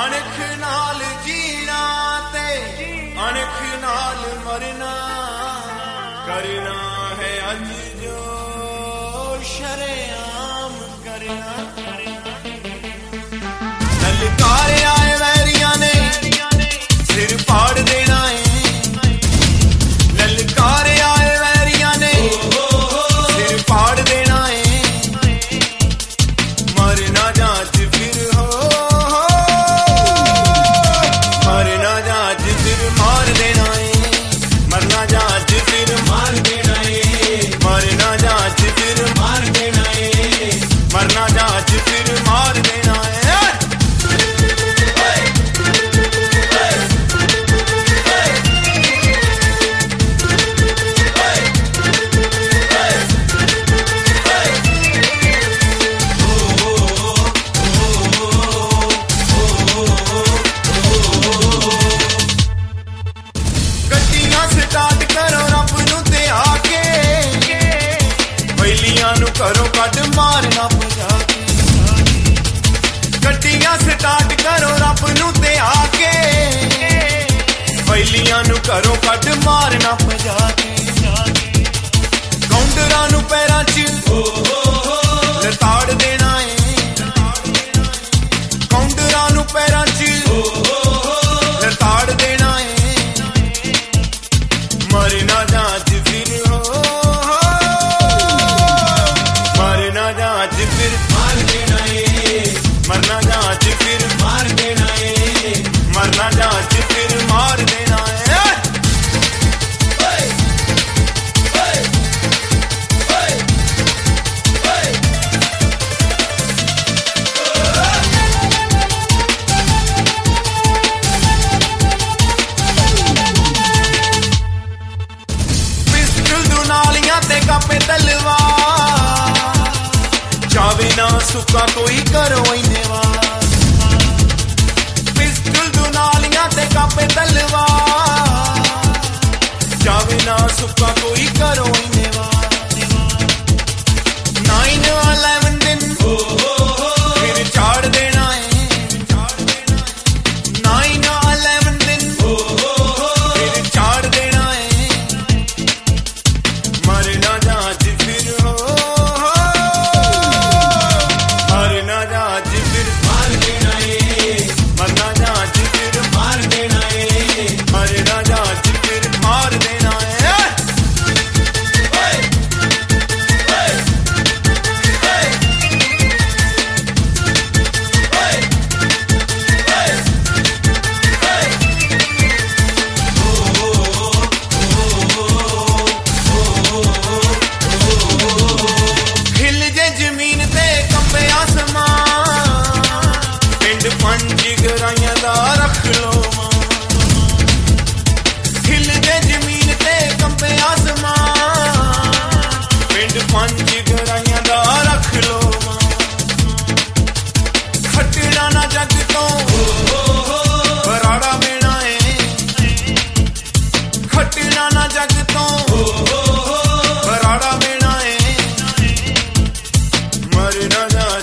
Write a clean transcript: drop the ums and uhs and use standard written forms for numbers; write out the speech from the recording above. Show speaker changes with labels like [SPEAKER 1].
[SPEAKER 1] अणख नाल जीना ते अणख नाल मरना करना है अज जो शरेआम करना। ललकार आए वैरिया ने सिर फाड़ देना है। ललकार आए वैरिया ने सिर फाड़ देना है। मरना जांच फिर हो मरना जांच फिर मार देना है। मरना जांच फिर मार देना है। मरना जांच फिर मार देना है। मरना जांच फिर मार देना है। स्टार्ट करो रब नू ते आके वैलियां नू करो कट मारना भजा के। गड्डियां स्टार्ट करो रब नू ते आके वैलियां नू करो कट मारना भजा के। काउंटरां नू पैरां च लताड़ देना है। काउंटरां नू पैरां च लताड़ देना है। मरना जांच फिर हो मरना जांच फिर मार देना है। मरना जांच फिर मार देना है। मरना जांच फिर मार देना है। कापे तलवार जावे ना सुका कोई करो इनेवार। पिस्टल दो नालियां ते कापे तलवार जावे ना सुका कोई करो इनेवार। 9/11 दिन फिर चाड़ देना है। 9/11 दिन फिर चाड़ देना है। मरना जांच फिर हो मरना जांच फिर मार देना है। मरना जांच फिर मार देना है। मरना जांच फिर मार देना है। जमीन ते कंबे आसमान पिंड पंज गराइयां दा रख लो हिल दे जमीन ते कंबे आसमान पिंड पंज गराइयां दा रख लो। खटना ना जग तो बराड़ा बेना है। खटना ना जग तो बराड़ा बेना है। मरना जांच